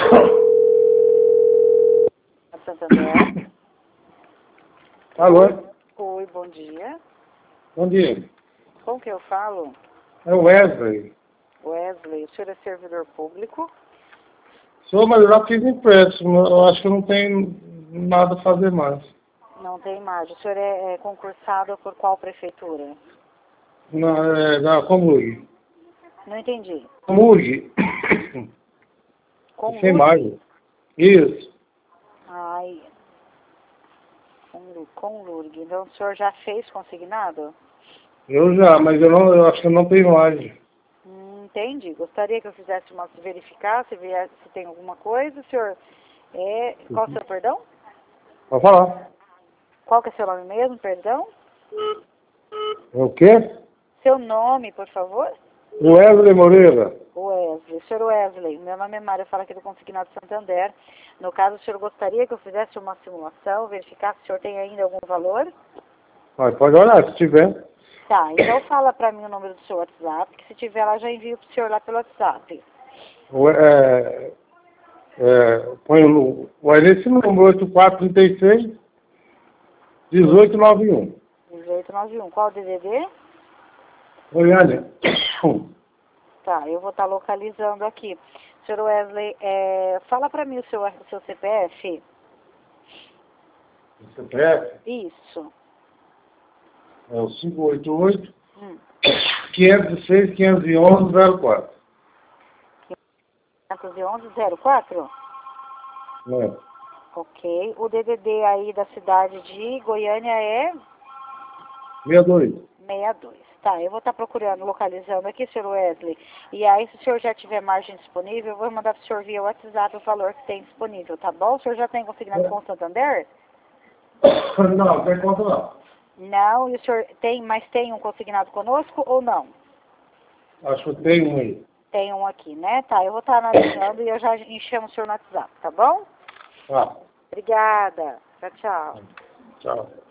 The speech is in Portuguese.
Santander. Alô? Oi, bom dia. Bom dia. Com que eu falo? É o Wesley. Wesley, o senhor é servidor público? Sou, mas eu já fiz empréstimo. Eu acho que eu não tenho nada a fazer mais. Não tem mais. O senhor é concursado por qual prefeitura? Na Comurg. Não entendi. Comurg. Com Sem Lurg? mais. Isso. Ai, com Lurg. Então o senhor já fez consignado? Eu já, mas eu acho que eu não tenho mais. Entendi. Gostaria que eu fizesse uma verificar, se tem alguma coisa. O senhor qual é o seu perdão? Pode falar. Qual que é seu nome mesmo, perdão? É o quê? Seu nome, por favor? Wesley Moreira. Wesley. Senhor Wesley, meu nome é Mário, eu falo aqui do Consignado Santander. No caso, o senhor gostaria que eu fizesse uma simulação, verificasse se o senhor tem ainda algum valor? Mas pode olhar, se tiver. Tá, então fala para mim o número do seu WhatsApp, que se tiver lá, já envio para o senhor lá pelo WhatsApp. Põe nesse número 8436 1891. 1891. Qual o DDD? Goiânia. Tá, eu vou estar localizando aqui. Senhor Wesley, fala para mim o seu CPF. CPF Isso. é o 588 Hum. 506 511 04. 511-04? É. Ok. O DDD aí da cidade de Goiânia é 62. 62. Tá, eu vou estar procurando, localizando aqui, senhor Wesley. E aí, se o senhor já tiver margem disponível, eu vou mandar para o senhor via WhatsApp o valor que tem disponível, tá bom? O senhor já tem consignado com o Santander? Não, tem conta não. Não, e o senhor tem, mas tem um consignado conosco ou não? Acho que tem um aí. Tem um aqui, né? Tá, eu vou estar analisando e eu já enchamo o senhor no WhatsApp, tá bom? Ah, Obrigada. Tchau, tchau. tchau.